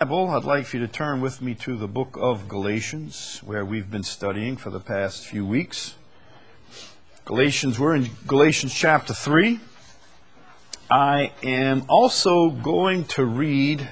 Bible, I'd like for you to turn with me to the book of Galatians, where we've been studying for the past few weeks. We're in Galatians chapter 3. I am also going to read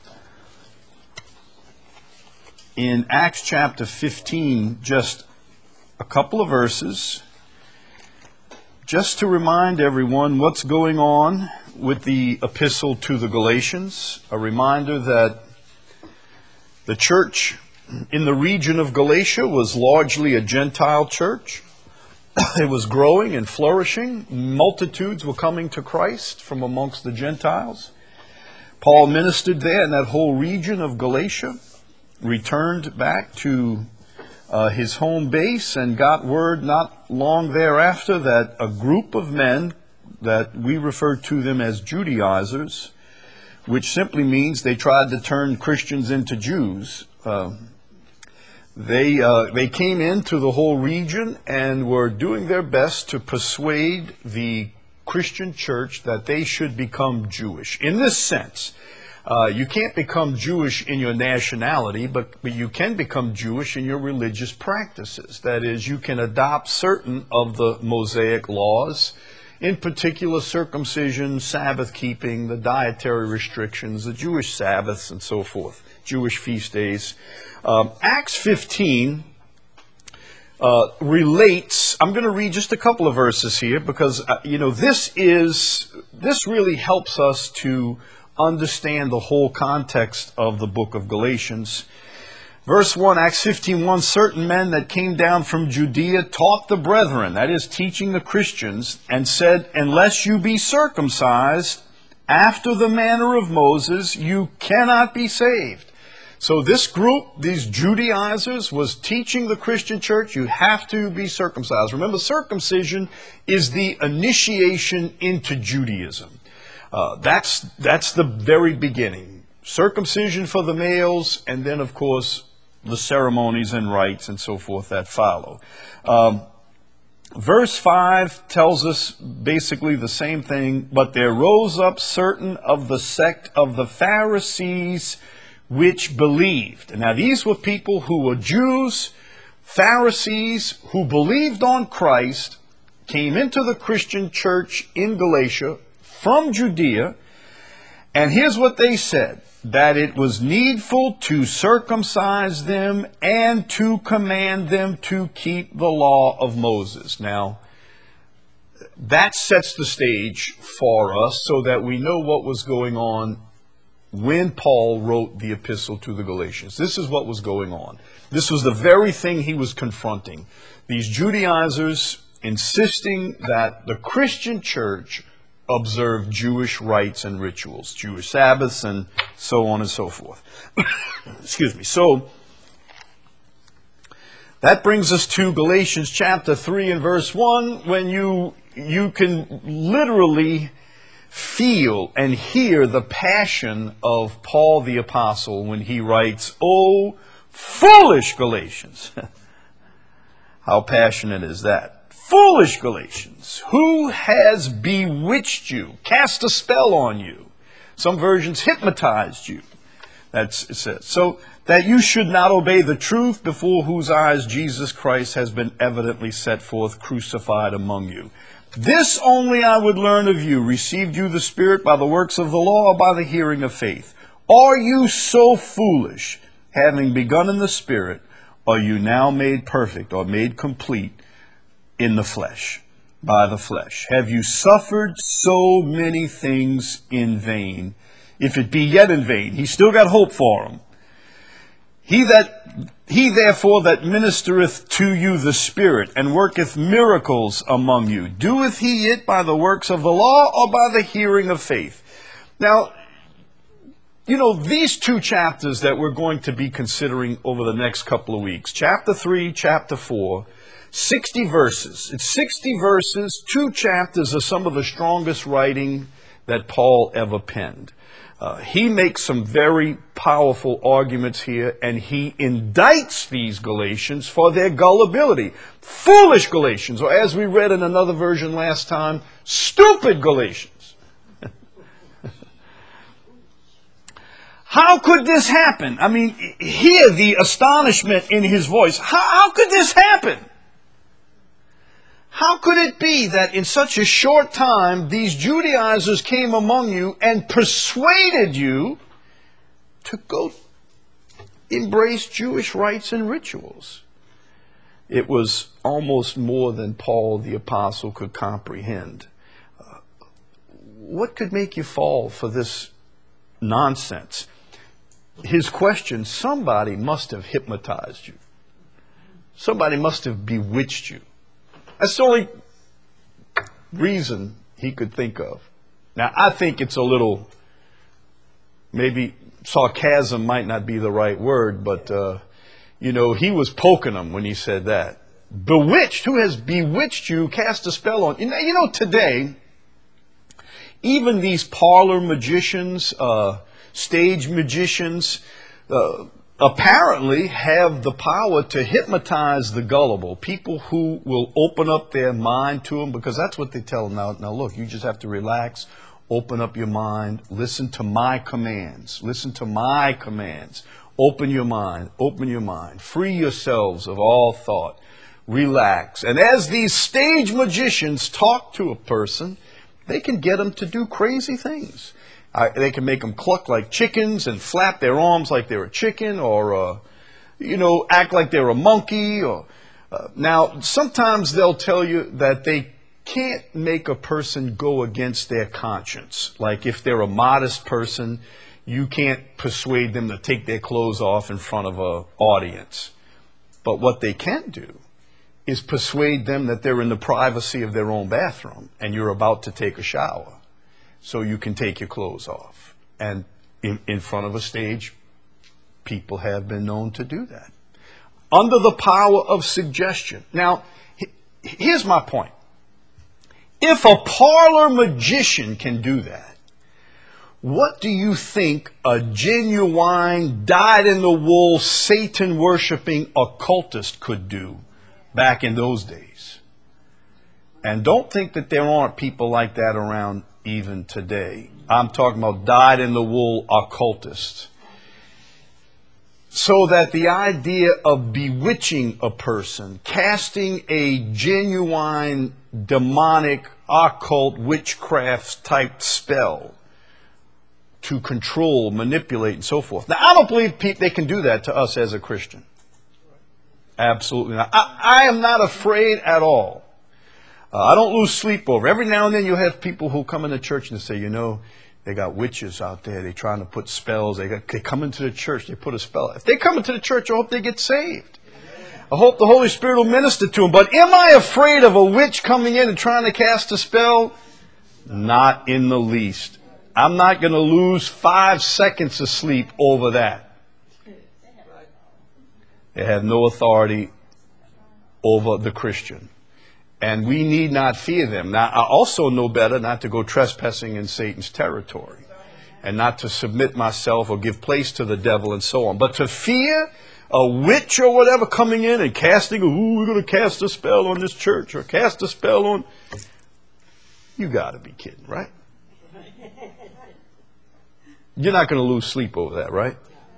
in Acts chapter 15 just a couple of verses, just to remind everyone what's going on with the epistle to the Galatians. A reminder that the church in the region of Galatia was largely a Gentile church. It was growing and flourishing. Multitudes were coming to Christ from amongst the Gentiles. Paul ministered there in that whole region of Galatia, returned back to his home base, and got word not long thereafter that a group of men that we refer to them as Judaizers, which simply means they tried to turn Christians into Jews. They came into the whole region and were doing their best to persuade the Christian church that they should become Jewish. In this sense, you can't become Jewish in your nationality, but you can become Jewish in your religious practices. That is, you can adopt certain of the Mosaic laws, in particular circumcision, Sabbath keeping, the dietary restrictions, the Jewish Sabbaths, and so forth, Jewish feast days. Acts 15 relates. I'm going to read just a couple of verses here because this really helps us to understand the whole context of the book of Galatians. Verse 1, Acts 15:1, certain men that came down from Judea taught the brethren, that is, teaching the Christians, and said, unless you be circumcised after the manner of Moses, you cannot be saved. So this group, these Judaizers, was teaching the Christian church, you have to be circumcised. Remember, circumcision is the initiation into Judaism. That's the very beginning. Circumcision for the males, and then, of course, the ceremonies and rites and so forth that follow. Verse 5 tells us basically the same thing. But there rose up certain of the sect of the Pharisees which believed. And now these were people who were Jews, Pharisees, who believed on Christ, came into the Christian church in Galatia from Judea. And here's what they said: that it was needful to circumcise them and to command them to keep the law of Moses. Now, that sets the stage for us so that we know what was going on when Paul wrote the epistle to the Galatians. This is what was going on. This was the very thing he was confronting. These Judaizers insisting that the Christian church observe Jewish rites and rituals, Jewish Sabbaths, and so on and so forth. Excuse me. So that brings us to Galatians chapter 3 and verse 1, when you can literally feel and hear the passion of Paul the Apostle when he writes, "O foolish Galatians." How passionate is that? Foolish Galatians, who has bewitched you, cast a spell on you? Some versions hypnotized you. That's it says. So that you should not obey the truth, before whose eyes Jesus Christ has been evidently set forth, crucified among you. This only I would learn of you: received you the Spirit by the works of the law, or by the hearing of faith? Are you so foolish? Having begun in the Spirit, are you now made perfect or made complete in the flesh, by the flesh? Have you suffered so many things in vain? If it be yet in vain, he's still got hope for them. He therefore that ministereth to you the Spirit, and worketh miracles among you, doeth he it by the works of the law, or by the hearing of faith? Now, these two chapters that we're going to be considering over the next couple of weeks, chapter 3, chapter 4, 60 verses. It's 60 verses. 2 chapters of some of the strongest writing that Paul ever penned. He makes some very powerful arguments here, and he indicts these Galatians for their gullibility. Foolish Galatians, or as we read in another version last time, stupid Galatians. How could this happen? I mean, hear the astonishment in his voice. How could this happen? How could it be that in such a short time these Judaizers came among you and persuaded you to go embrace Jewish rites and rituals? It was almost more than Paul the Apostle could comprehend. What could make you fall for this nonsense? His question, somebody must have hypnotized you. Somebody must have bewitched you. That's the only reason he could think of. Now, I think it's a little, maybe sarcasm might not be the right word, but, he was poking them when he said that. Bewitched? Who has bewitched you, cast a spell on? Today, even these parlor magicians, stage magicians, apparently have the power to hypnotize the gullible. People who will open up their mind to them, because that's what they tell them. Now look, you just have to relax, open up your mind, listen to my commands. Listen to my commands. Open your mind, free yourselves of all thought, relax. And as these stage magicians talk to a person, they can get them to do crazy things. They can make them cluck like chickens and flap their arms like they're a chicken, or, act like they're a monkey. Now, sometimes they'll tell you that they can't make a person go against their conscience. Like if they're a modest person, you can't persuade them to take their clothes off in front of an audience. But what they can do is persuade them that they're in the privacy of their own bathroom and you're about to take a shower. So you can take your clothes off. And in front of a stage, people have been known to do that. Under the power of suggestion. Now, here's my point. If a parlor magician can do that, what do you think a genuine, dyed-in-the-wool, Satan-worshipping occultist could do back in those days? And don't think that there aren't people like that around even today. I'm talking about dyed-in-the-wool occultists. So that the idea of bewitching a person, casting a genuine, demonic, occult, witchcraft type spell to control, manipulate, and so forth. Now, I don't believe they can do that to us as a Christian. Absolutely not. I am not afraid at all. I don't lose sleep over. Every now and then you'll have people who come into church and say, they got witches out there. They're trying to put spells. They come into the church. They put a spell. If they come into the church, I hope they get saved. I hope the Holy Spirit will minister to them. But am I afraid of a witch coming in and trying to cast a spell? Not in the least. I'm not going to lose 5 seconds of sleep over that. They have no authority over the Christian. And we need not fear them. Now, I also know better not to go trespassing in Satan's territory and not to submit myself or give place to the devil and so on. But to fear a witch or whatever coming in and casting, we're going to cast a spell on this church or cast a spell on... You got to be kidding, right? You're not going to lose sleep over that, right?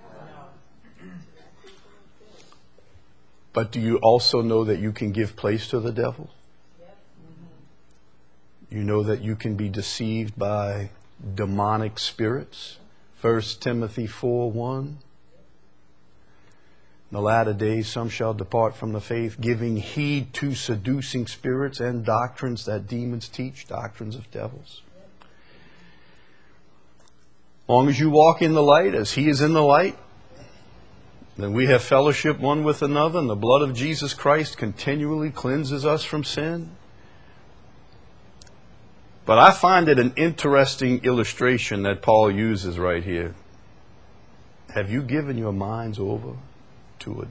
But do you also know that you can give place to the devil? You know that you can be deceived by demonic spirits. 1 Timothy 4:1. In the latter days some shall depart from the faith, giving heed to seducing spirits and doctrines that demons teach, doctrines of devils. As long as you walk in the light as he is in the light, then we have fellowship one with another, and the blood of Jesus Christ continually cleanses us from sin. But I find it an interesting illustration that Paul uses right here. Have you given your minds over to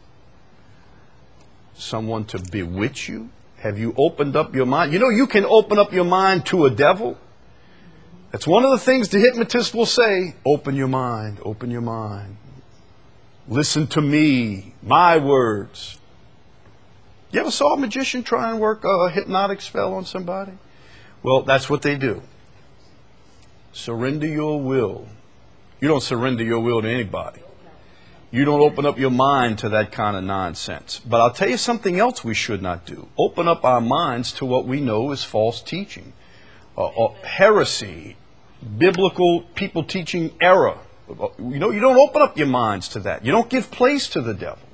someone to bewitch you? Have you opened up your mind? You can open up your mind to a devil. That's one of the things the hypnotist will say. Open your mind, open your mind. Listen to me, my words. You ever saw a magician try and work a hypnotic spell on somebody? Well, that's what they do. Surrender your will You don't surrender your will to anybody. You don't open up your mind to that kind of nonsense. But I'll tell you something else we should not do. Open up our minds to what we know is false teaching, or heresy, biblical people teaching error. You know, you don't open up your minds to that. You don't give place to the devil.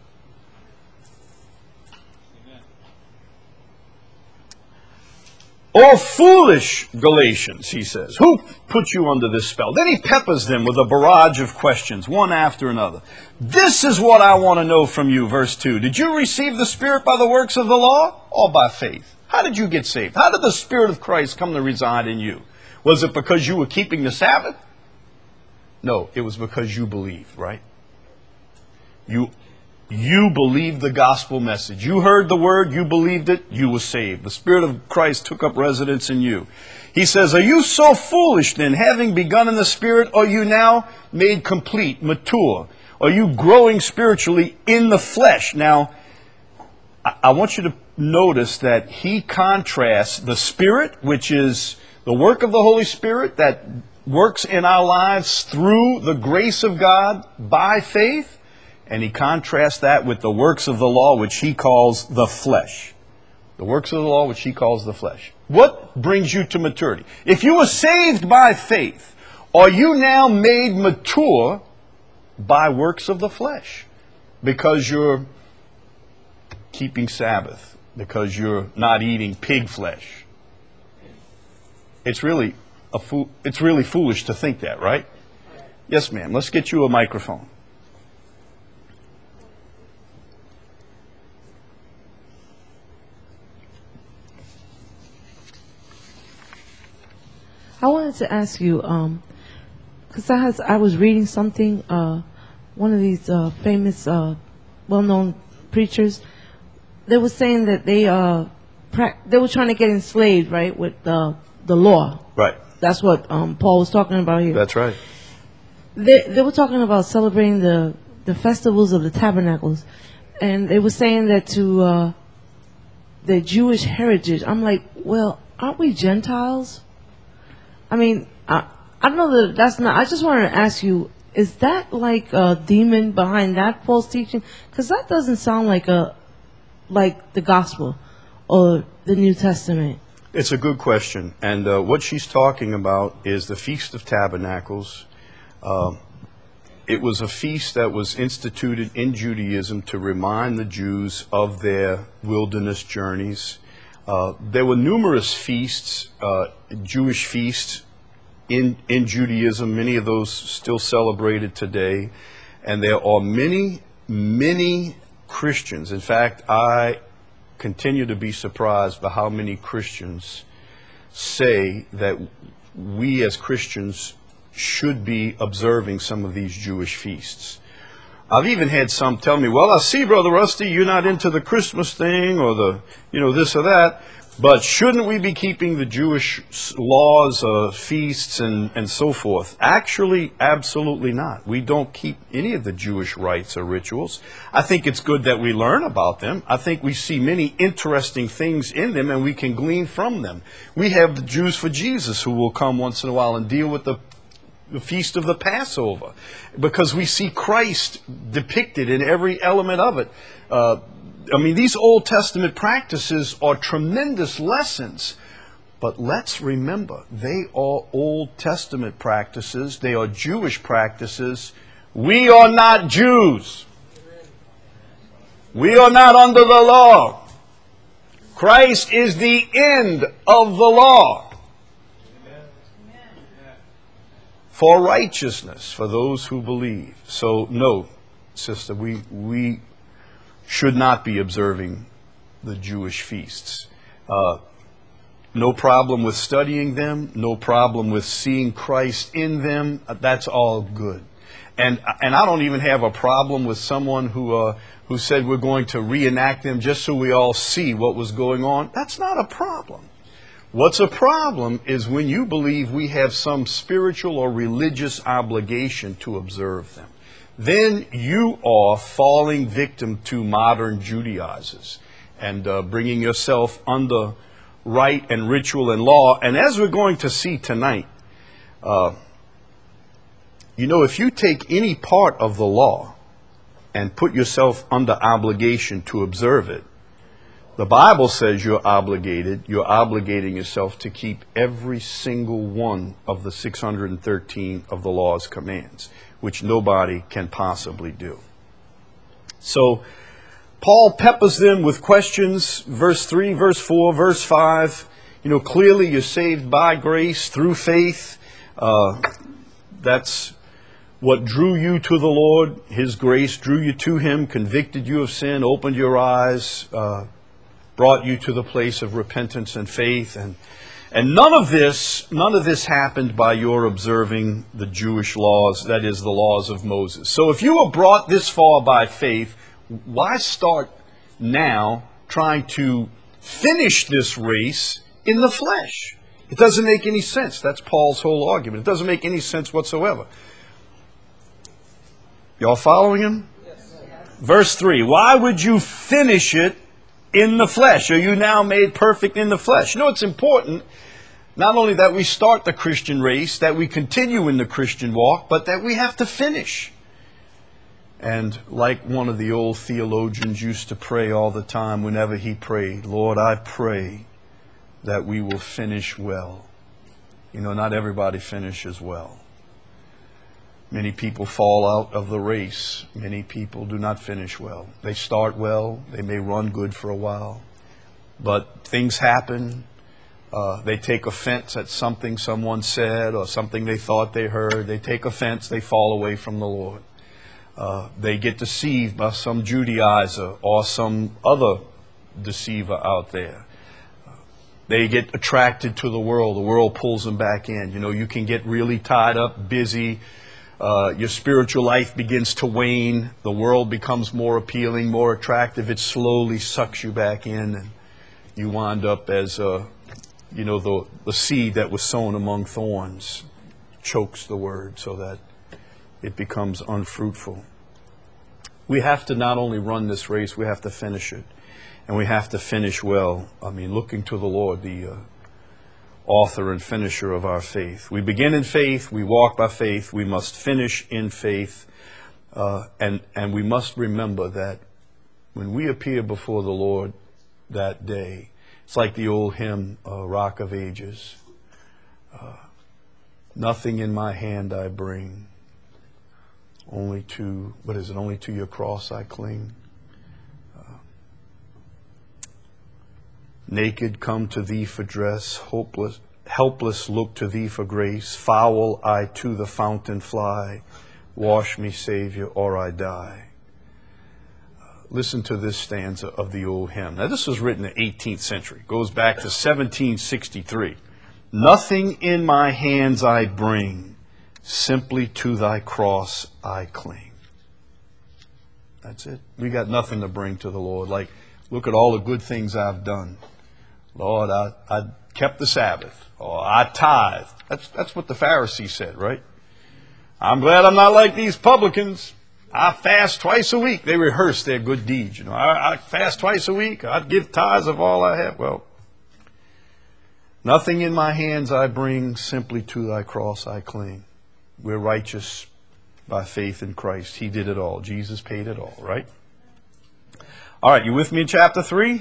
"O foolish Galatians," he says, "who put you under this spell?" Then he peppers them with a barrage of questions, one after another. "This is what I want to know from you," verse 2. "Did you receive the Spirit by the works of the law or by faith?" How did you get saved? How did the Spirit of Christ come to reside in you? Was it because you were keeping the Sabbath? No, it was because you believed, right? You believed the gospel message. You heard the word, you believed it, you were saved. The Spirit of Christ took up residence in you. He says, "Are you so foolish then, having begun in the Spirit, are you now made complete, mature? Are you growing spiritually in the flesh?" Now, I want you to notice that he contrasts the Spirit, which is the work of the Holy Spirit that works in our lives through the grace of God by faith, and he contrasts that with the works of the law, which he calls the flesh. The works of the law, which he calls the flesh. What brings you to maturity? If you were saved by faith, are you now made mature by works of the flesh? Because you're keeping Sabbath, because you're not eating pig flesh. It's really foolish to think that, right? Yes, ma'am. Let's get you a microphone. I wanted to ask you, because I was reading something, one of these famous, well-known preachers, they were saying that they were trying to get enslaved, right, with the law. Right. That's what Paul was talking about here. That's right. They were talking about celebrating the festivals of the tabernacles, and they were saying that to the Jewish heritage. I'm like, well, aren't we Gentiles? I mean, I don't know that that's not. I just wanted to ask you: is that like a demon behind that false teaching? Because that doesn't sound like the gospel or the New Testament. It's a good question, and what she's talking about is the Feast of Tabernacles. It was a feast that was instituted in Judaism to remind the Jews of their wilderness journeys. There were numerous feasts, Jewish feasts in Judaism, many of those still celebrated today. And there are many, many Christians. In fact, I continue to be surprised by how many Christians say that we as Christians should be observing some of these Jewish feasts. I've even had some tell me, well, I see, Brother Rusty, you're not into the Christmas thing or the, this or that, but shouldn't we be keeping the Jewish laws, feasts, and so forth? Actually, absolutely not. We don't keep any of the Jewish rites or rituals. I think it's good that we learn about them. I think we see many interesting things in them, and we can glean from them. We have the Jews for Jesus who will come once in a while and deal with the feast of the Passover, because we see Christ depicted in every element of it. These Old Testament practices are tremendous lessons, but let's remember, they are Old Testament practices. They are Jewish practices. We are not Jews. We are not under the law. Christ is the end of the law. For righteousness, for those who believe. So, no, sister, we should not be observing the Jewish feasts. No problem with studying them. No problem with seeing Christ in them. That's all good. And I don't even have a problem with someone who said we're going to reenact them just so we all see what was going on. That's not a problem. What's a problem is when you believe we have some spiritual or religious obligation to observe them. Then you are falling victim to modern Judaizers and bringing yourself under rite and ritual and law. And as we're going to see tonight, You know, if you take any part of the law and put yourself under obligation to observe it, the Bible says you're obligating yourself to keep every single one of the 613 of the law's commands, which nobody can possibly do. So Paul peppers them with questions, verse 3, verse 4, verse 5. You know, clearly you're saved by grace through faith. That's what drew you to the Lord. His grace drew you to Him, convicted you of sin, opened your eyes, brought you to the place of repentance and faith. And none of this happened by your observing the Jewish laws, that is, the laws of Moses. So if you were brought this far by faith, why start now trying to finish this race in the flesh? It doesn't make any sense. That's Paul's whole argument. It doesn't make any sense whatsoever. Y'all following him? Yes. Verse 3, why would you finish it in the flesh? Are you now made perfect in the flesh? You know, it's important not only that we start the Christian race, that we continue in the Christian walk, but that we have to finish. And like one of the old theologians used to pray all the time whenever he prayed, Lord, I pray that we will finish well. You know, not everybody finishes well. Many people fall out of the race. Many people do not finish well. They start well. They may run good for a while. But things happen. They take offense at something someone said or something they thought they heard. They take offense. They fall away from the Lord. They get deceived by some Judaizer or some other deceiver out there. They get attracted to the world. The world pulls them back in. You know, you can get really tied up, busy. Your spiritual life begins to wane. The world becomes more appealing, more attractive. It slowly sucks you back in, and you wind up as, the seed that was sown among thorns chokes the word so that it becomes unfruitful. We have to not only run this race, we have to finish it. And we have to finish well. I mean, looking to the Lord, the author and finisher of our faith. We begin in faith, we walk by faith, we must finish in faith, and we must remember that when we appear before the Lord that day, it's like the old hymn, Rock of Ages. Nothing in my hand I bring, only to your cross I cling. Naked come to thee for dress, helpless look to thee for grace. Foul I to the fountain fly, wash me, Savior, or I die. Listen to this stanza of the old hymn. Now this was written in the 18th century. It goes back to 1763. Nothing in my hands I bring, simply to thy cross I cling. That's it. We got nothing to bring to the Lord. Like, look at all the good things I've done. Lord, I kept the Sabbath, or I tithed. That's what the Pharisees said, right? I'm glad I'm not like these publicans. I fast twice a week. They rehearse their good deeds. You know, I fast twice a week. I'd give tithes of all I have. Well, nothing in my hands I bring, simply to thy cross I cling. We're righteous by faith in Christ. He did it all. Jesus paid it all, right? All right, you with me in chapter 3?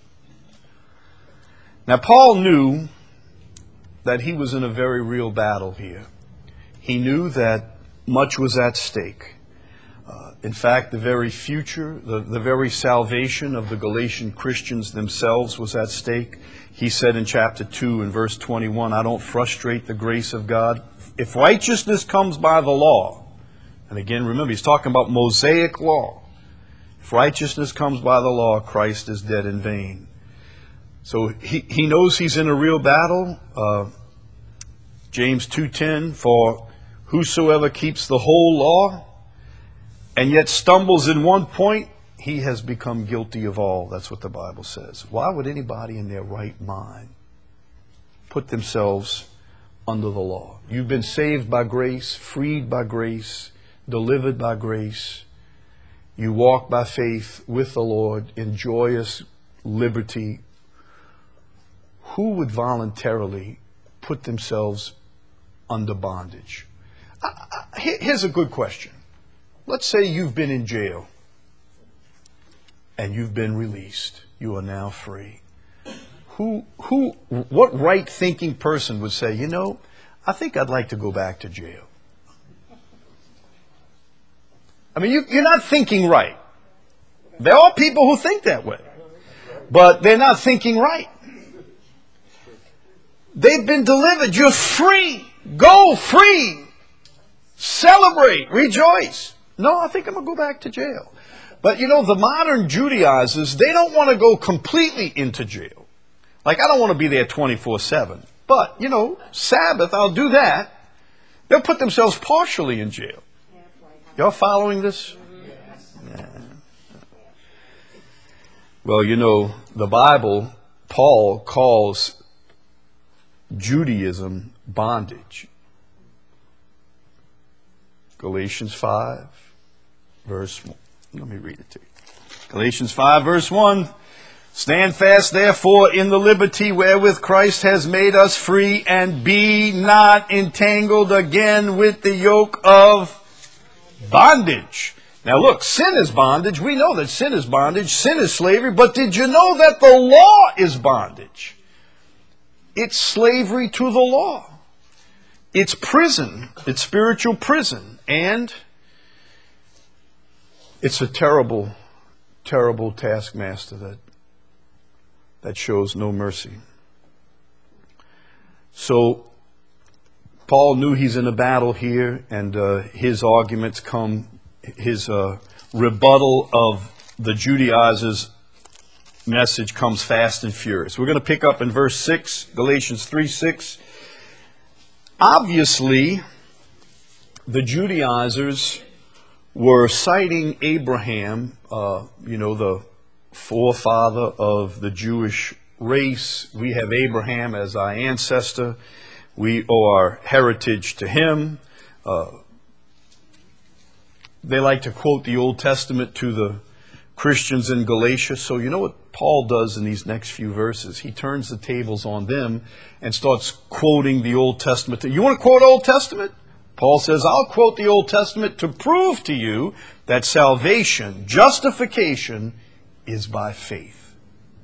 Now, Paul knew that he was in a very real battle here. He knew that much was at stake. In fact, the very future, the very salvation of the Galatian Christians themselves was at stake. He said in chapter 2 and verse 21, I don't frustrate the grace of God. If righteousness comes by the law, and again, remember, he's talking about Mosaic law. If righteousness comes by the law, Christ is dead in vain. So he knows he's in a real battle. James 2:10, for whosoever keeps the whole law and yet stumbles in one point, he has become guilty of all. That's what the Bible says. Why would anybody in their right mind put themselves under the law? You've been saved by grace, freed by grace, delivered by grace. You walk by faith with the Lord in joyous liberty. Who would voluntarily put themselves under bondage? Here's a good question. Let's say you've been in jail and you've been released. You are now free. What right-thinking person would say, you know, I think I'd like to go back to jail? I mean, you're not thinking right. There are people who think that way, but they're not thinking right. They've been delivered. You're free. Go free. Celebrate. Rejoice. No, I think I'm going to go back to jail. But you know, the modern Judaizers, they don't want to go completely into jail. Like, I don't want to be there 24/7. But, you know, Sabbath, I'll do that. They'll put themselves partially in jail. Y'all following this? Yeah. Well, you know, the Bible, Paul calls Judaism bondage. Galatians 5, verse 1. Let me read it to you. Galatians 5, verse 1. Stand fast, therefore, in the liberty wherewith Christ has made us free, and be not entangled again with the yoke of bondage. Now look, sin is bondage. We know that sin is bondage. Sin is slavery. But did you know that the law is bondage? It's slavery to the law. It's prison. It's spiritual prison. And it's a terrible, terrible taskmaster that shows no mercy. So Paul knew he's in a battle here, and his arguments come, his rebuttal of the Judaizers' message comes fast and furious. We're going to pick up in verse 6, Galatians 3:6. Obviously, the Judaizers were citing Abraham, the forefather of the Jewish race. We have Abraham as our ancestor. We owe our heritage to him. They like to quote the Old Testament to the Christians in Galatia. So you know what Paul does in these next few verses? He turns the tables on them and starts quoting the Old Testament. You want to quote Old Testament? Paul says, I'll quote the Old Testament to prove to you that salvation, justification, is by faith.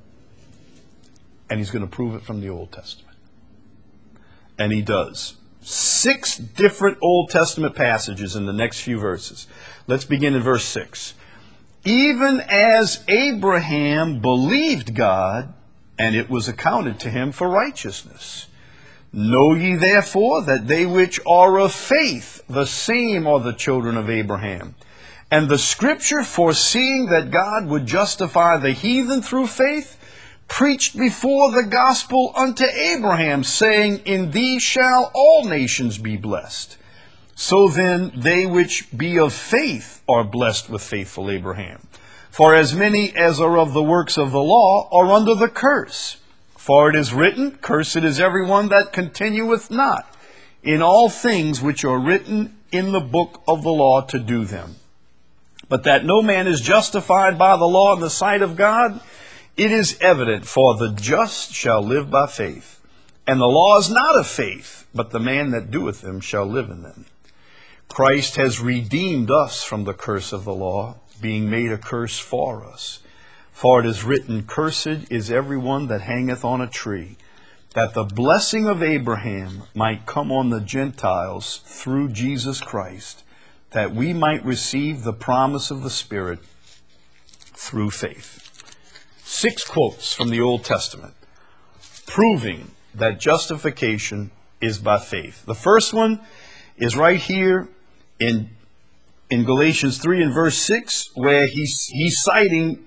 And he's going to prove it from the Old Testament. And he does. 6 different Old Testament passages in the next few verses. Let's begin in verse 6. Even as Abraham believed God, and it was accounted to him for righteousness. Know ye therefore that they which are of faith, the same are the children of Abraham. And the scripture, foreseeing that God would justify the heathen through faith, preached before the gospel unto Abraham, saying, in thee shall all nations be blessed. So then they which be of faith are blessed with faithful Abraham. For as many as are of the works of the law are under the curse. For it is written, cursed is every one that continueth not in all things which are written in the book of the law to do them. But that no man is justified by the law in the sight of God, it is evident, for the just shall live by faith. And the law is not of faith, but the man that doeth them shall live in them. Christ has redeemed us from the curse of the law, being made a curse for us. For it is written, cursed is every one that hangeth on a tree, that the blessing of Abraham might come on the Gentiles through Jesus Christ, that we might receive the promise of the Spirit through faith. 6 quotes from the Old Testament proving that justification is by faith. The first one is right here in Galatians 3 and verse 6, where he's citing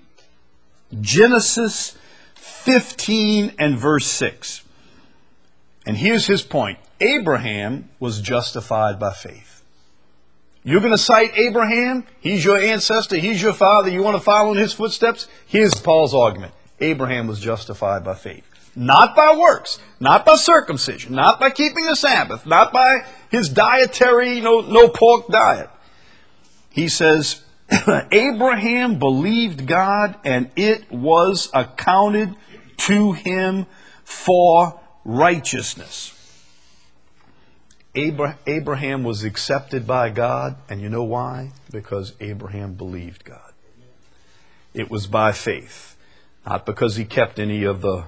Genesis 15 and verse 6. And here's his point. Abraham was justified by faith. You're going to cite Abraham? He's your ancestor. He's your father. You want to follow in his footsteps? Here's Paul's argument. Abraham was justified by faith. Not by works, not by circumcision, not by keeping the Sabbath, not by his dietary, no pork diet. He says, Abraham believed God, and it was accounted to him for righteousness. Abraham was accepted by God, and you know why? Because Abraham believed God. It was by faith, not because he kept any of the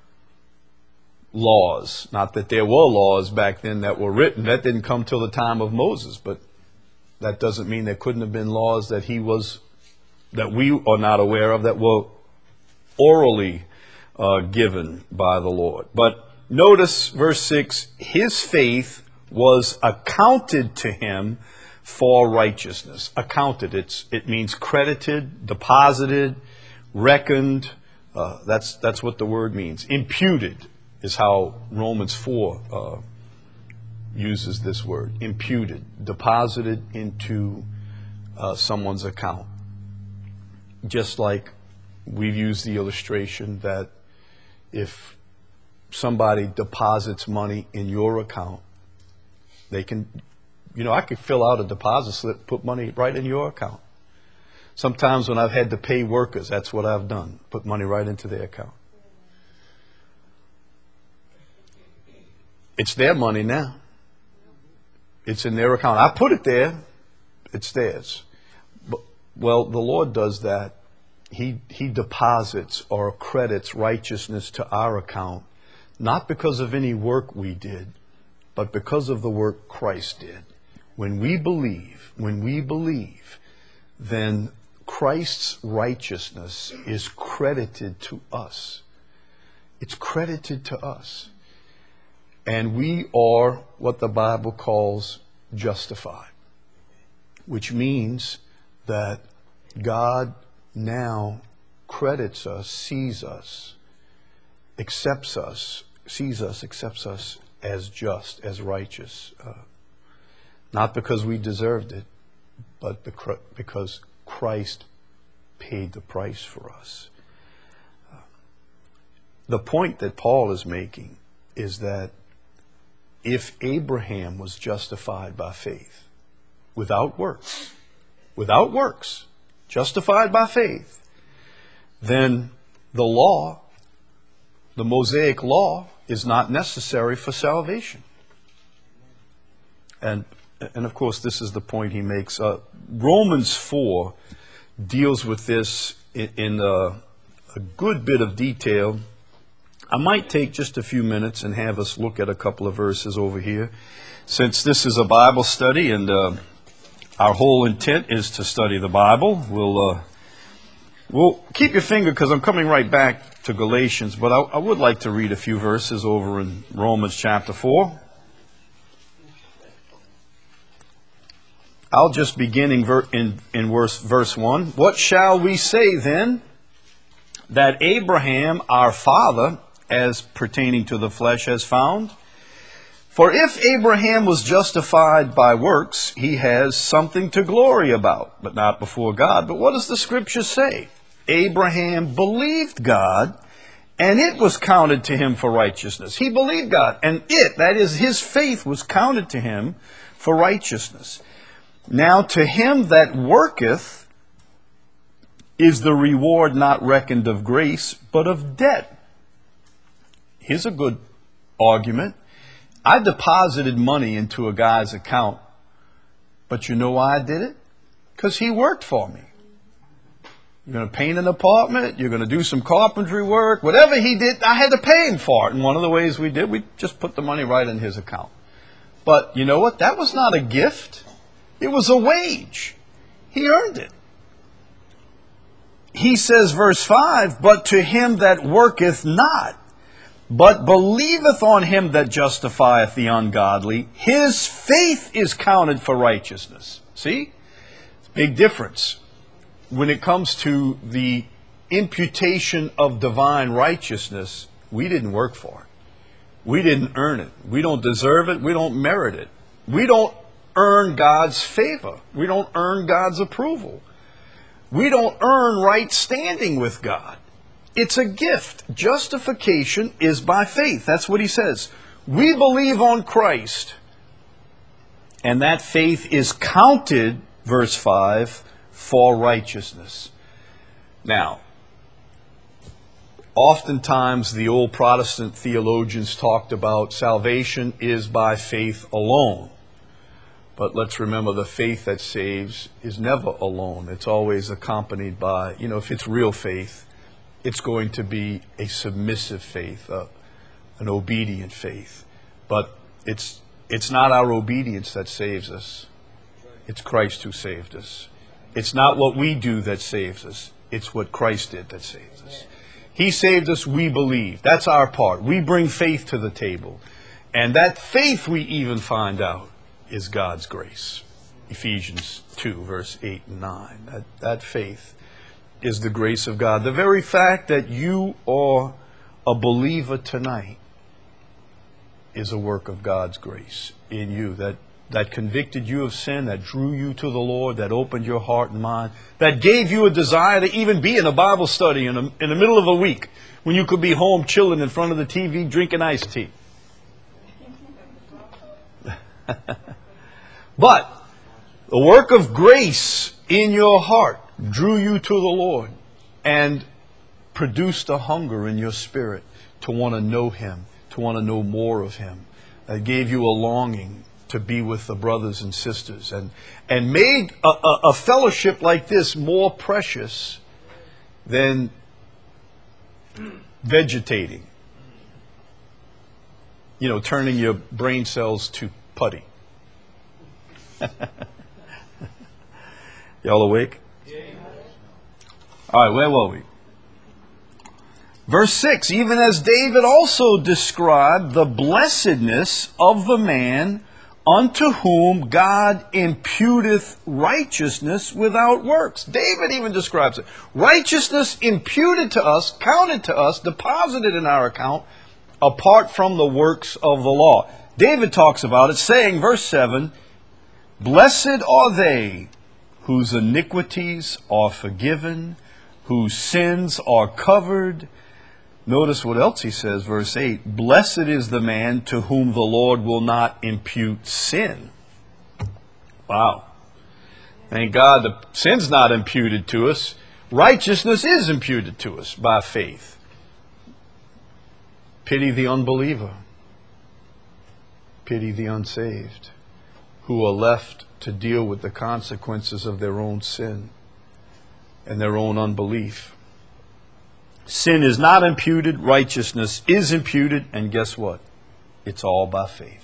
laws. Not that there were laws back then that were written. That didn't come till the time of Moses, but that doesn't mean there couldn't have been laws that we are not aware of that were orally given by the Lord. But notice verse 6, his faith was accounted to him for righteousness. Accounted, it means credited, deposited, reckoned. That's what the word means. Imputed is how Romans 4 uses this word. Imputed, deposited into someone's account. Just like we've used the illustration that if somebody deposits money in your account, they can, I could fill out a deposit slip, put money right in your account. Sometimes when I've had to pay workers, that's what I've done, put money right into their account. It's their money now. It's in their account. I put it there. It's theirs. Well, the Lord does that. He deposits or credits righteousness to our account, not because of any work we did, but because of the work Christ did. When we believe, then Christ's righteousness is credited to us. It's credited to us. And we are what the Bible calls justified, which means that God now credits us, sees us, accepts us, accepts us as just, as righteous. Not because we deserved it, but because Christ paid the price for us. The point that Paul is making is that if Abraham was justified by faith, without works, justified by faith, then the law, the Mosaic law, is not necessary for salvation. And of course, this is the point he makes. Romans 4 deals with this in a good bit of detail. I might take just a few minutes and have us look at a couple of verses over here. Since this is a Bible study and our whole intent is to study the Bible, we'll keep your finger because I'm coming right back to Galatians, but I would like to read a few verses over in Romans chapter 4. I'll just begin in verse 1. What shall we say then? That Abraham, our father, as pertaining to the flesh, has found? For if Abraham was justified by works, he has something to glory about, but not before God. But what does the Scripture say? Abraham believed God, and it was counted to him for righteousness. He believed God, and that is his faith, was counted to him for righteousness. Now to him that worketh is the reward not reckoned of grace, but of debt. Here's a good argument. I deposited money into a guy's account, but you know why I did it? Because he worked for me. You're going to paint an apartment, you're going to do some carpentry work, whatever he did, I had to pay him for it. And one of the ways we did, we just put the money right in his account. But you know what? That was not a gift. It was a wage. He earned it. He says, verse 5, but to him that worketh not, but believeth on him that justifieth the ungodly, his faith is counted for righteousness. See? Big difference. When it comes to the imputation of divine righteousness, we didn't work for it. We didn't earn it. We don't deserve it. We don't merit it. We don't earn God's favor. We don't earn God's approval. We don't earn right standing with God. It's a gift. Justification is by faith. That's what he says. We believe on Christ, and that faith is counted, verse 5, for righteousness. Now, Oftentimes, the old Protestant theologians talked about salvation is by faith alone. But let's remember, the faith that saves is never alone. It's always accompanied by, if it's real faith, it's going to be a submissive faith, an obedient faith. But it's not our obedience that saves us. It's Christ who saved us. It's not what we do that saves us. It's what Christ did that saves us. He saved us, we believe. That's our part. We bring faith to the table. And that faith, we even find out, is God's grace. Ephesians 2, verse 8 and 9. That faith is the grace of God. The very fact that you are a believer tonight is a work of God's grace in you. That convicted you of sin, that drew you to the Lord, that opened your heart and mind, that gave you a desire to even be in a Bible study in the middle of a week when you could be home chilling in front of the TV drinking iced tea. But the work of grace in your heart drew you to the Lord and produced a hunger in your spirit to want to know Him, to want to know more of Him. That gave you a longing to be with the brothers and sisters, and made a fellowship like this more precious than vegetating. Turning your brain cells to putty. Y'all awake? All right, where were we? Verse 6, even as David also described the blessedness of the man unto whom God imputeth righteousness without works. David even describes it. Righteousness imputed to us, counted to us, deposited in our account, apart from the works of the law. David talks about it, saying, verse 7, blessed are they whose iniquities are forgiven, whose sins are covered. Notice what else he says, verse 8. Blessed is the man to whom the Lord will not impute sin. Wow. Thank God the sin's not imputed to us. Righteousness is imputed to us by faith. Pity the unbeliever. Pity the unsaved, who are left to deal with the consequences of their own sin and their own unbelief. Sin is not imputed, righteousness is imputed, and guess what? It's all by faith.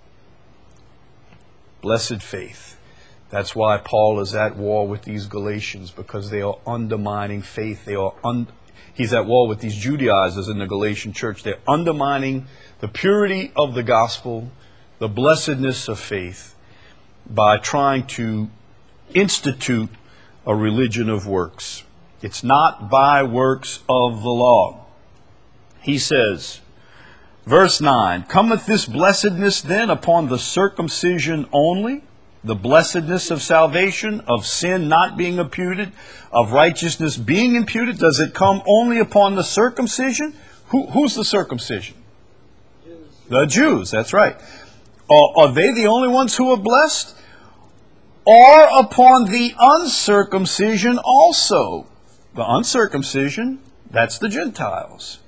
Blessed faith. That's why Paul is at war with these Galatians, because they are undermining faith. He's at war with these Judaizers in the Galatian church. They're undermining the purity of the gospel, the blessedness of faith, by trying to institute a religion of works. It's not by works of the law. He says, verse 9, cometh this blessedness then upon the circumcision only? The blessedness of salvation, of sin not being imputed, of righteousness being imputed? Does it come only upon the circumcision? Who's the circumcision? Jews. The Jews, that's right. Are they the only ones who are blessed? Or upon the uncircumcision also? The uncircumcision, that's the Gentiles.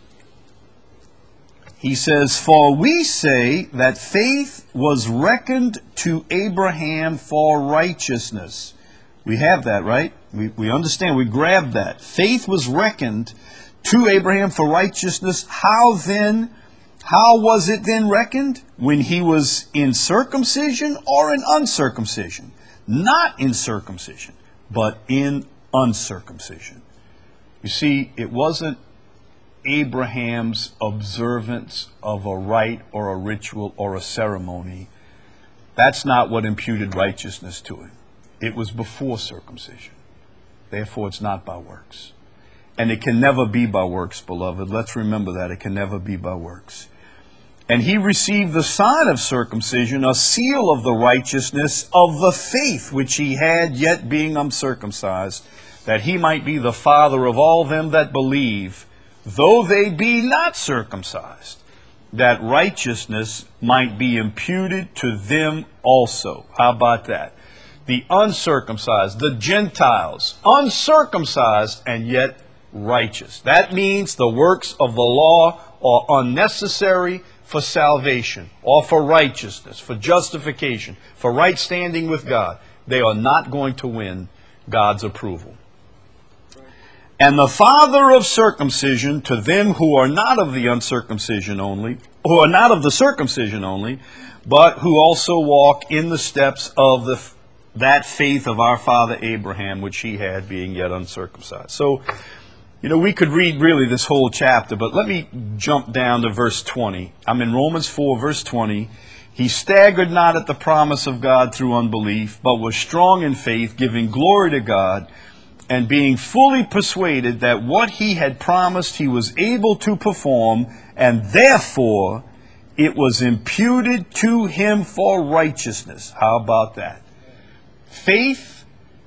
He says, for we say that faith was reckoned to Abraham for righteousness. We have that, right? We understand, we grabbed that. Faith was reckoned to Abraham for righteousness. How was it then reckoned? When he was in circumcision or in uncircumcision? Not in circumcision, but in uncircumcision. You see, it wasn't Abraham's observance of a rite or a ritual or a ceremony. That's not what imputed righteousness to him. It was before circumcision. Therefore, it's not by works. And it can never be by works, beloved. Let's remember that. It can never be by works. And he received the sign of circumcision, a seal of the righteousness of the faith which he had, yet being uncircumcised, that he might be the father of all them that believe, though they be not circumcised, that righteousness might be imputed to them also. How about that? The uncircumcised, the Gentiles, uncircumcised, and yet righteous. That means the works of the law are unnecessary for salvation, or for righteousness, for justification, for right standing with God. They are not going to win God's approval. And the father of circumcision to them who are not of the uncircumcision only, who are not of the circumcision only, but who also walk in the steps of that faith of our father Abraham, which he had being yet uncircumcised. So, we could read really this whole chapter, but let me jump down to verse 20. I'm in Romans 4, verse 20. He staggered not at the promise of God through unbelief, but was strong in faith, giving glory to God, and being fully persuaded that what he had promised he was able to perform, and therefore it was imputed to him for righteousness. How about that? Faith,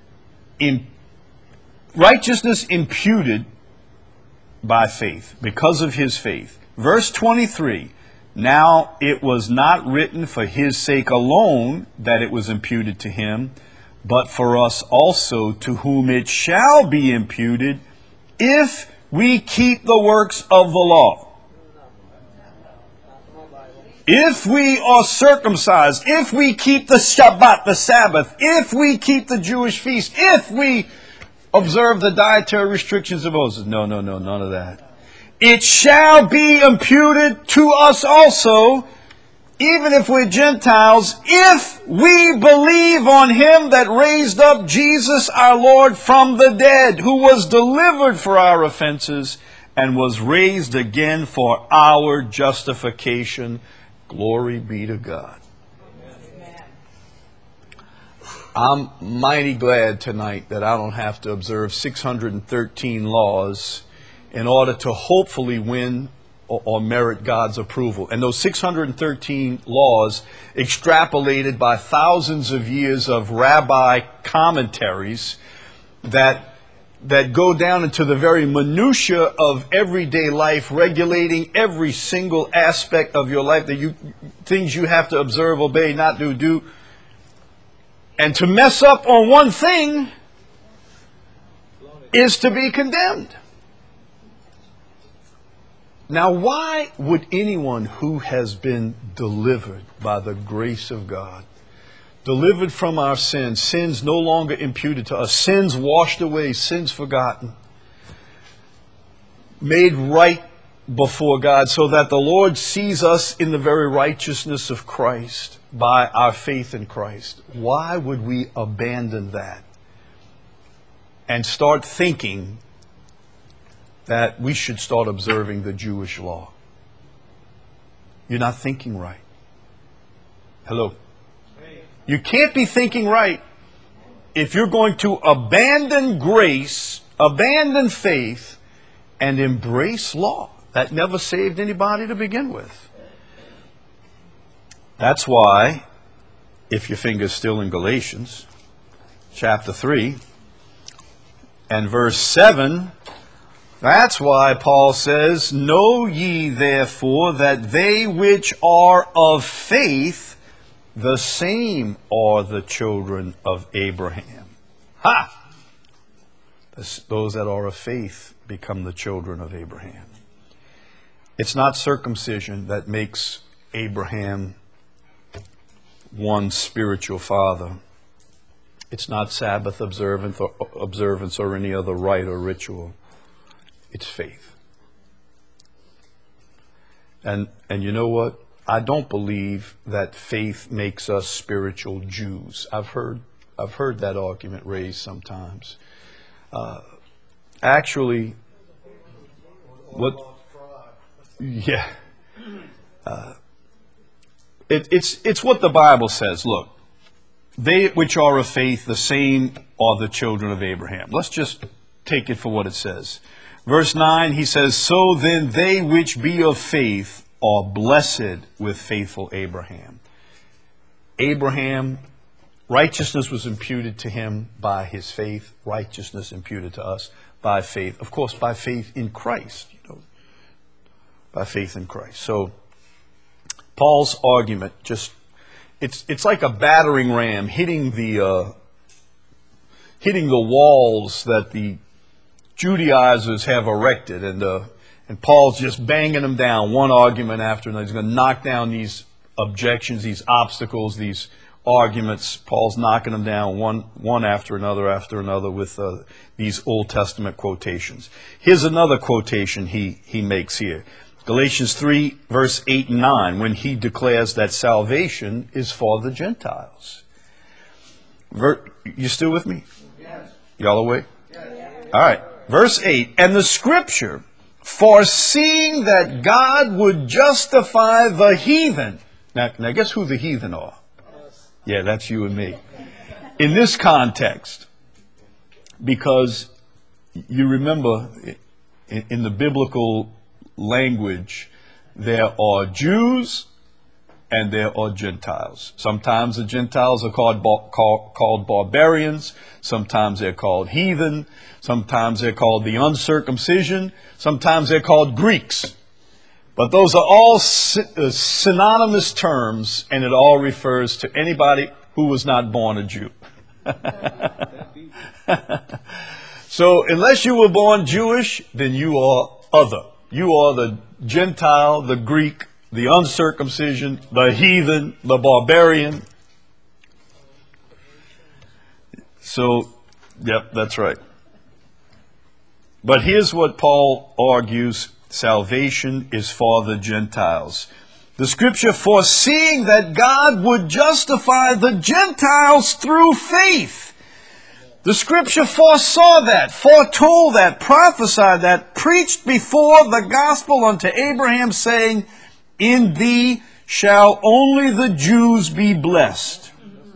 righteousness imputed by faith, because of his faith. Verse 23, now it was not written for his sake alone that it was imputed to him, but for us also, to whom it shall be imputed, if we keep the works of the law. If we are circumcised, if we keep the Shabbat, the Sabbath, if we keep the Jewish feast, if we observe the dietary restrictions of Moses. No, none of that. It shall be imputed to us also, even if we're Gentiles, if we believe on him that raised up Jesus our Lord from the dead, who was delivered for our offenses and was raised again for our justification. Glory be to God. I'm mighty glad tonight that I don't have to observe 613 laws in order to hopefully win or merit God's approval. And those 613 laws, extrapolated by thousands of years of rabbi commentaries that go down into the very minutia of everyday life, regulating every single aspect of your life, things you have to observe, obey, not do. And to mess up on one thing is to be condemned. Now, why would anyone who has been delivered by the grace of God, delivered from our sins, sins no longer imputed to us, sins washed away, sins forgotten, made right before God, so that the Lord sees us in the very righteousness of Christ by our faith in Christ, why would we abandon that and start thinking that we should start observing the Jewish law? You're not thinking right. Hello? You can't be thinking right if you're going to abandon grace, abandon faith, and embrace law. That never saved anybody to begin with. That's why, if your finger's still in Galatians, chapter 3, and verse 7, that's why Paul says, know ye therefore that they which are of faith, the same are the children of Abraham. Ha! Those that are of faith become the children of Abraham. It's not circumcision that makes Abraham one's spiritual father. It's not Sabbath observance or any other rite or ritual. It's faith. And you know what? I don't believe that faith makes us spiritual Jews. I've heard that argument raised sometimes. Actually, what? Yeah. It's what the Bible says. Look, they which are of faith, the same are the children of Abraham. Let's just take it for what it says. Verse 9, he says, so then they which be of faith are blessed with faithful Abraham. Abraham, righteousness was imputed to him by his faith. Righteousness imputed to us by faith. Of course, by faith in Christ. By faith in Christ. So, Paul's argument it's like a battering ram hitting the walls that the Judaizers have erected, and Paul's just banging them down, one argument after another. He's going to knock down these objections, these obstacles, these arguments. Paul's knocking them down one after another with these Old Testament quotations. Here's another quotation he makes here. Galatians 3, verse 8 and 9, when he declares that salvation is for the Gentiles. You still with me? Yes. Y'all awake? Yes. All right. Verse 8, and the scripture, foreseeing that God would justify the heathen. Now guess who the heathen are? Yeah, that's you and me. In this context, because you remember in the biblical language, there are Jews and there are Gentiles. Sometimes the Gentiles are called barbarians. Sometimes they're called heathen. Sometimes they're called the uncircumcision. Sometimes they're called Greeks. But those are all synonymous terms, and it all refers to anybody who was not born a Jew. So unless you were born Jewish, then you are other. You are the Gentile, the Greek, the uncircumcision, the heathen, the barbarian. So, yep, that's right. But here's what Paul argues. Salvation is for the Gentiles. The scripture foreseeing that God would justify the Gentiles through faith. The scripture foresaw that, foretold that, prophesied that, preached before the gospel unto Abraham, saying, in thee shall only the Jews be blessed.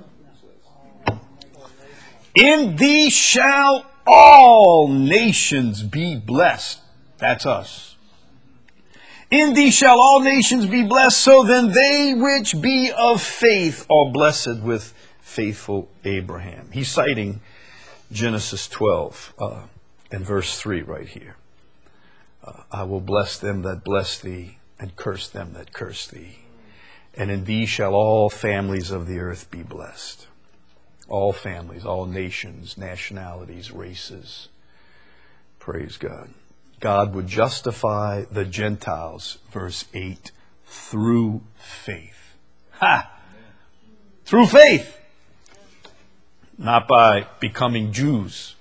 In thee shall all nations be blessed. That's us. In thee shall all nations be blessed, so then they which be of faith are blessed with faithful Abraham. He's citing Genesis 12 and verse 3 right here. I will bless them that bless thee, and curse them that curse thee. And in thee shall all families of the earth be blessed. All families, all nations, nationalities, races. Praise God. God would justify the Gentiles, verse 8, through faith. Ha! Through faith. Not by becoming Jews.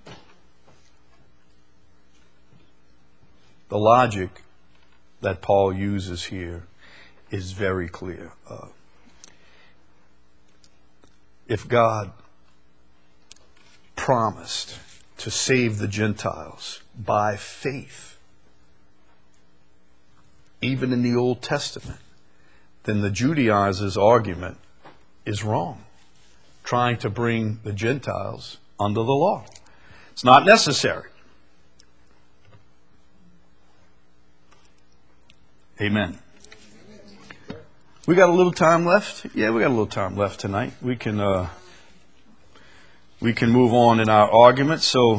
The logic that Paul uses here is very clear. If God promised to save the Gentiles by faith, even in the Old Testament, then the Judaizers' argument is wrong, trying to bring the Gentiles under the law. It's not necessary. Amen. We got a little time left? Yeah, we got a little time left tonight. We can move on in our argument. So,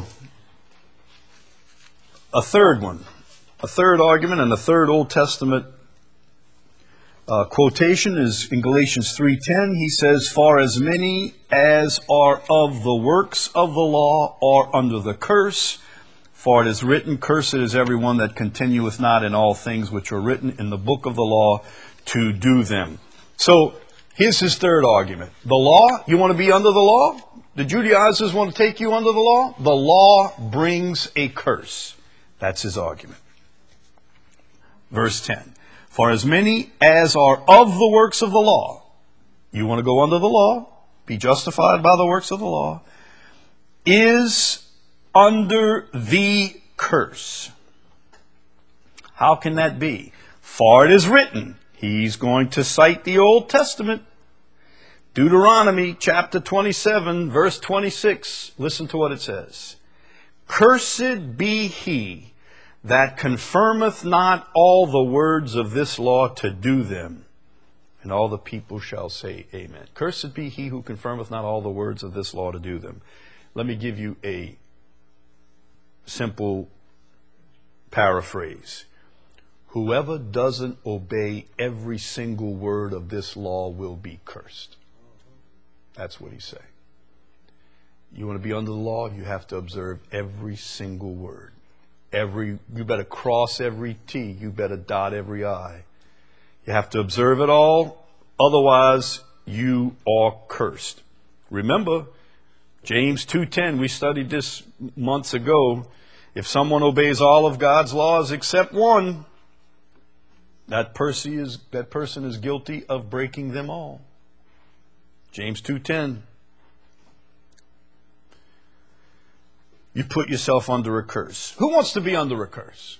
a third argument, and a third Old Testament quotation is in Galatians 3:10. He says, "For as many as are of the works of the law are under the curse. For it is written, Cursed is everyone that continueth not in all things which are written in the book of the law to do them." So here's his third argument. The law, you want to be under the law? The Judaizers want to take you under the law? The law brings a curse. That's his argument. Verse 10. For as many as are of the works of the law, you want to go under the law, be justified by the works of the law, is under the curse. How can that be? For it is written. He's going to cite the Old Testament. Deuteronomy chapter 27, verse 26. Listen to what it says. Cursed be he that confirmeth not all the words of this law to do them. And all the people shall say, Amen. Cursed be he who confirmeth not all the words of this law to do them. Let me give you a simple paraphrase. Whoever doesn't obey every single word of this law will be cursed. That's what he's saying. You want to be under the law, you have to observe every single word. You better cross every T. You better dot every I. You have to observe it all. Otherwise, you are cursed. Remember, James 2:10, we studied this months ago. If someone obeys all of God's laws except one, that person is guilty of breaking them all. James 2:10. You put yourself under a curse. Who wants to be under a curse?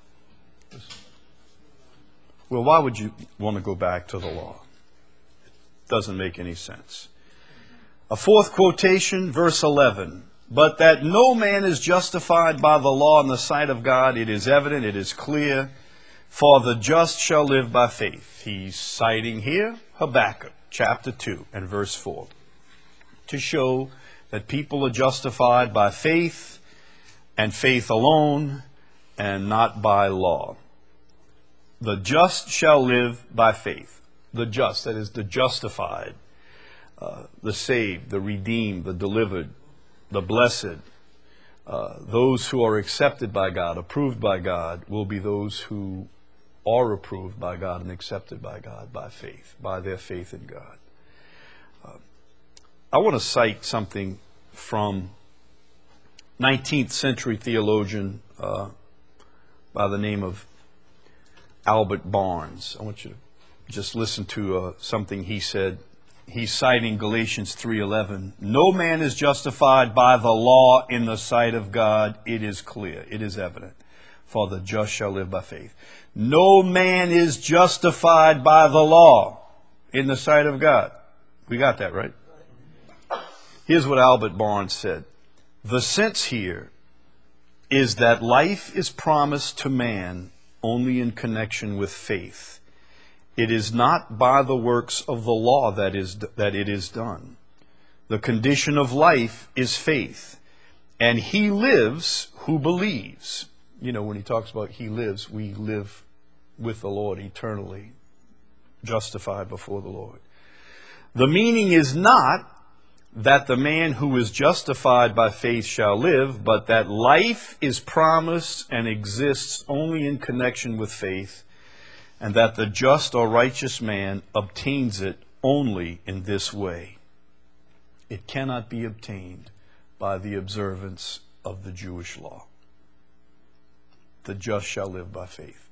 Well, why would you want to go back to the law? It doesn't make any sense. A fourth quotation, verse 11. But that no man is justified by the law in the sight of God, it is evident, it is clear, for the just shall live by faith. He's citing here Habakkuk chapter 2 and verse 4 to show that people are justified by faith and faith alone and not by law. The just shall live by faith. The just, that is the justified, the saved, the redeemed, the delivered, the blessed, those who are accepted by God, approved by God, will be those who are approved by God and accepted by God by faith, by their faith in God. I want to cite something from 19th century theologian by the name of Albert Barnes. I want you to just listen to something he said. He's citing Galatians 3:11. No man is justified by the law in the sight of God. It is clear, it is evident, for the just shall live by faith. No man is justified by the law in the sight of God. We got that, right? Here's what Albert Barnes said. The sense here is that life is promised to man only in connection with faith. It is not by the works of the law that it is done. The condition of life is faith. And he lives who believes. You know, when he talks about he lives, we live with the Lord eternally, justified before the Lord. The meaning is not that the man who is justified by faith shall live, but that life is promised and exists only in connection with faith, and that the just or righteous man obtains it only in this way. It cannot be obtained by the observance of the Jewish law. The just shall live by faith.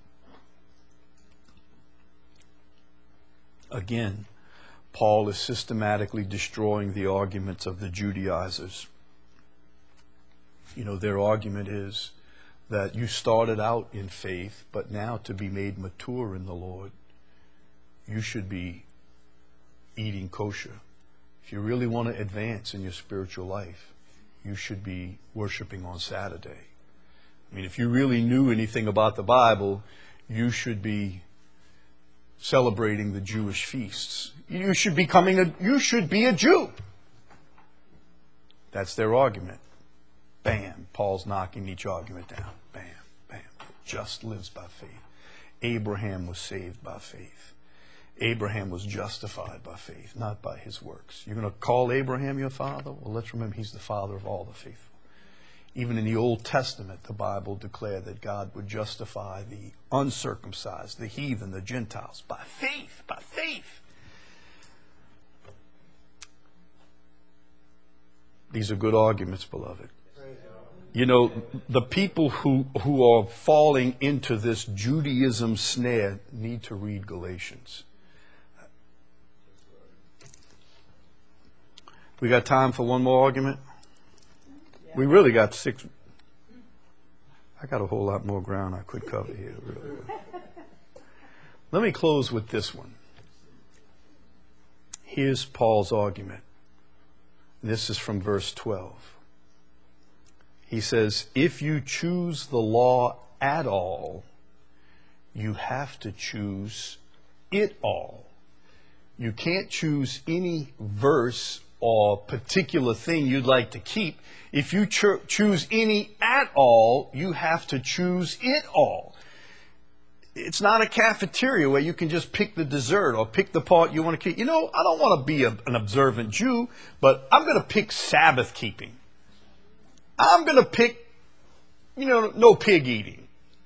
Again, Paul is systematically destroying the arguments of the Judaizers. You know, their argument is that you started out in faith, but now to be made mature in the Lord, you should be eating kosher. If you really want to advance in your spiritual life, you should be worshiping on Saturday. I mean, if you really knew anything about the Bible, you should be celebrating the Jewish feasts. You should be a Jew. That's their argument. Bam, Paul's knocking each argument down. Bam, bam. Just lives by faith. Abraham was saved by faith. Abraham was justified by faith, not by his works. You're going to call Abraham your father? Well, let's remember he's the father of all the faithful. Even in the Old Testament, the Bible declared that God would justify the uncircumcised, the heathen, the Gentiles, by faith, by faith. These are good arguments, beloved. You know, the people who are falling into this Judaism snare need to read Galatians. We got time for one more argument? We really got 6. I got a whole lot more ground I could cover here. Really. Let me close with this one. Here's Paul's argument. This is from verse 12. He says, if you choose the law at all, you have to choose it all. You can't choose any verse or particular thing you'd like to keep. If you choose any at all, you have to choose it all. It's not a cafeteria where you can just pick the dessert or pick the part you want to keep. You know, I don't want to be an observant Jew, but I'm going to pick Sabbath keeping. I'm going to pick, no pig eating.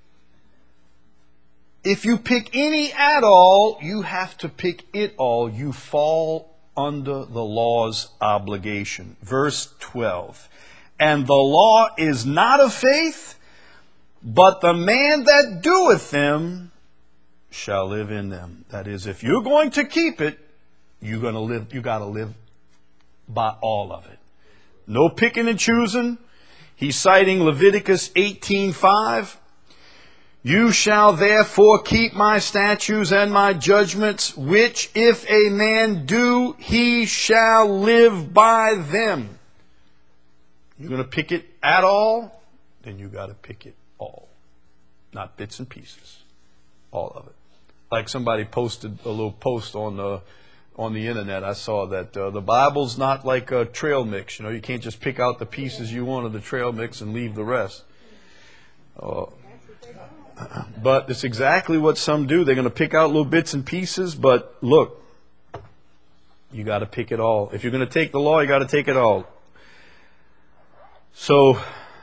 If you pick any at all, you have to pick it all. You fall under the law's obligation. Verse 12. And the law is not of faith, but the man that doeth them shall live in them. That is, if you're going to keep it, you got to live by all of it. No picking and choosing. He's citing Leviticus 18:5. You shall therefore keep my statutes and my judgments, which if a man do, he shall live by them. You're going to pick it at all, then you got to pick it all. Not bits and pieces. All of it. Like somebody posted a little post on the internet. I saw that the Bible's not like a trail mix. You can't just pick out the pieces you want of the trail mix and leave the rest. But it's exactly what some do. They're going to pick out little bits and pieces, but look, you got to pick it all. If you're going to take the law, you got to take it all. So,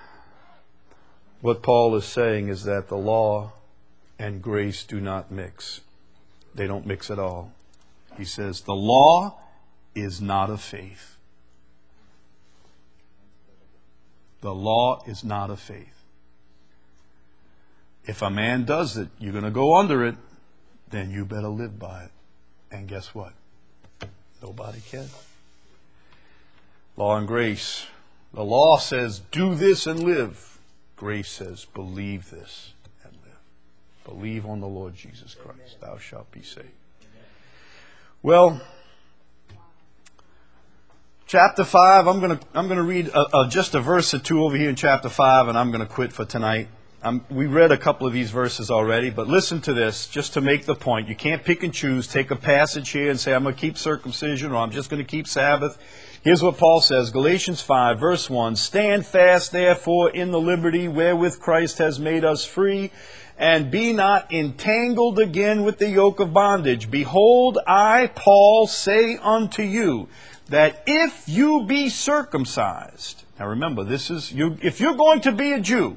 what Paul is saying is that the law and grace do not mix. They don't mix at all. He says the law is not of faith. The law is not of faith. If a man does it, you're going to go under it, then you better live by it. And guess what? Nobody can. Law and grace. The law says, do this and live. Grace says, believe this and live. Believe on the Lord Jesus Christ. Thou shalt be saved. Well, chapter 5, I'm going to read just a verse or two over here in chapter 5, and I'm going to quit for tonight. We read a couple of these verses already, but listen to this, just to make the point. You can't pick and choose, take a passage here and say, I'm going to keep circumcision, or I'm just going to keep Sabbath. Here's what Paul says, Galatians 5, verse 1, Stand fast, therefore, in the liberty wherewith Christ has made us free, and be not entangled again with the yoke of bondage. Behold, I, Paul, say unto you, that if you be circumcised, now remember, this is you. If you're going to be a Jew,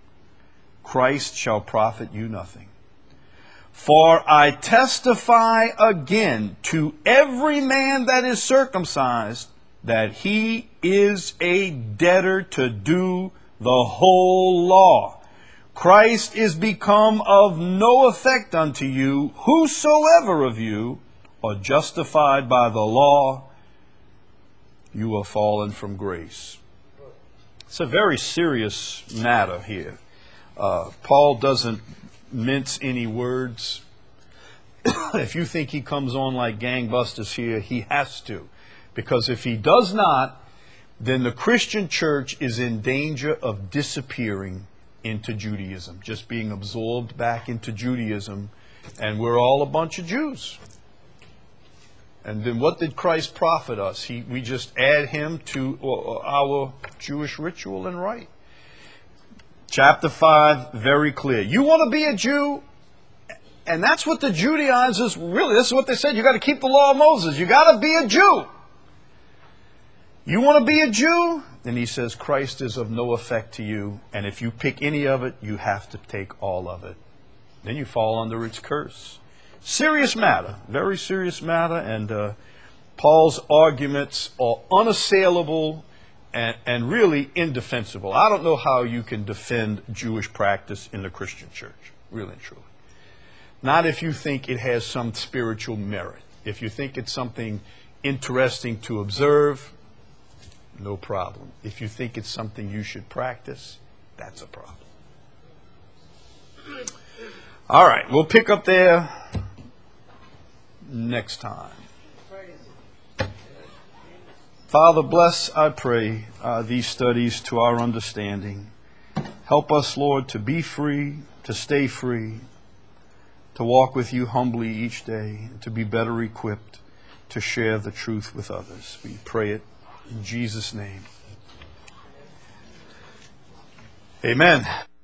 Christ shall profit you nothing. For I testify again to every man that is circumcised, that he is a debtor to do the whole law. Christ is become of no effect unto you, whosoever of you are justified by the law, you are fallen from grace. It's a very serious matter here. Paul doesn't mince any words. If you think he comes on like gangbusters here, he has to. Because if he does not, then the Christian church is in danger of disappearing into Judaism, just being absorbed back into Judaism, and we're all a bunch of Jews. And then what did Christ profit us? We just add him to our Jewish ritual and rite. Chapter 5, very clear. You want to be a Jew? And that's what the Judaizers, really, this is what they said. You got to keep the law of Moses. You got to be a Jew. You want to be a Jew? Then he says, Christ is of no effect to you. And if you pick any of it, you have to take all of it. Then you fall under its curse. Serious matter. Very serious matter. And Paul's arguments are unassailable and really indefensible. I don't know how you can defend Jewish practice in the Christian church, really and truly. Not if you think it has some spiritual merit. If you think it's something interesting to observe, no problem. If you think it's something you should practice, that's a problem. All right, we'll pick up there next time. Father, bless, I pray, these studies to our understanding. Help us, Lord, to be free, to stay free, to walk with you humbly each day, and to be better equipped to share the truth with others. We pray it in Jesus' name. Amen.